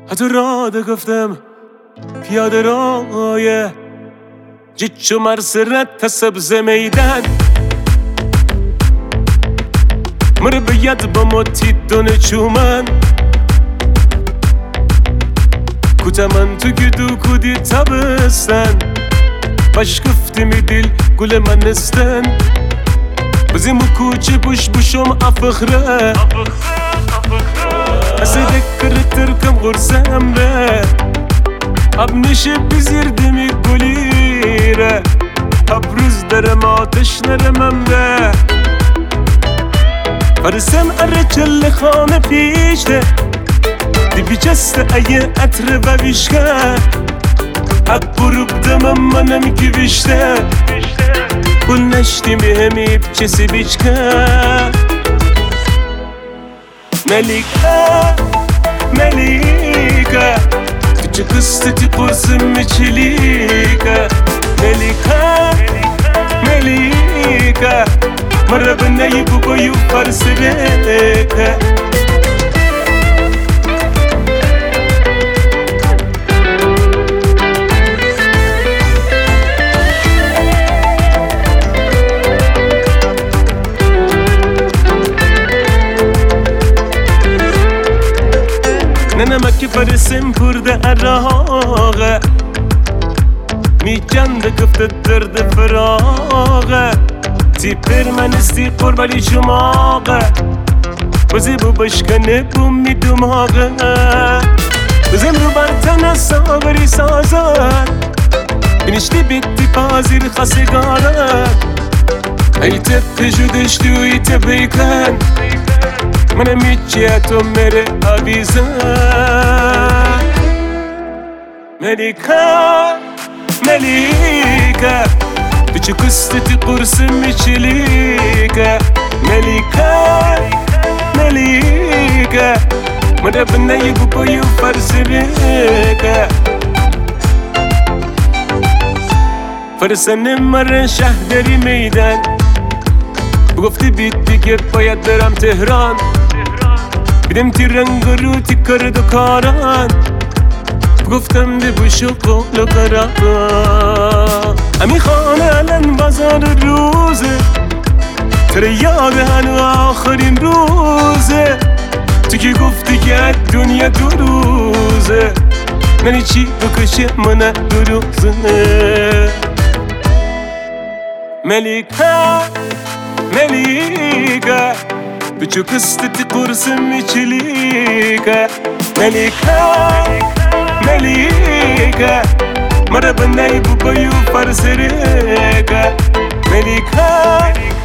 حتی را گفتم پیاده رای جیچو مرسرت تسبز میدن مر باید با متی دونه چومن کوتمن تو گدو کودی تبستن باش گفتی می دل گل من نستن بزیمو کوچه بوش بوشم افخره أسدكر تركم غرسام به اب نشه بزیر دمی گلیره اب روز درم آتش نرمم به فرسم اره چل خانه پیشه دی بیچسته ایه عطر و ویشکه اب بروب دمم منم کی بیشته بول نشتی بهمی چسی بیچکه ملكة ملكة تجي قصتي قرص متشليكة ملكة ملكة مرة بالنايب وبيو فرس بيكة نمک فرسم پرده عراقه میجند گفته درد فراغه تیپر من استی قربالی شماغه بزی بو بشکنه بو می دماغه بزیم رو برتن ساوری سازد بینشتی بیتی پازیر خسیگارد ای تپ جودشتی و ای تپیکن منم هیچی تو میره آویزن ملیکا ملیکا بچه کستتی قرص میچلیکا ملیکا ملیکا مره بنایی بپایو فرس بیکا فرسن مره شهدری میدن بگفتی بیت دیگه باید برم تهران بیدم تی رنگ رو تی کرد و کاران گفتم دی بوش و قول و قرار امی خانه الان بازار روزه تره یاد هنو آخرین روزه تو که گفتی که دنیا دو روزه منی چی بکشه منه دو روزه ملیکا ملیکا بچو قصتي قرص ميچليكا ملكة ملكة مرة بناي ببيو فرسريكا ملكة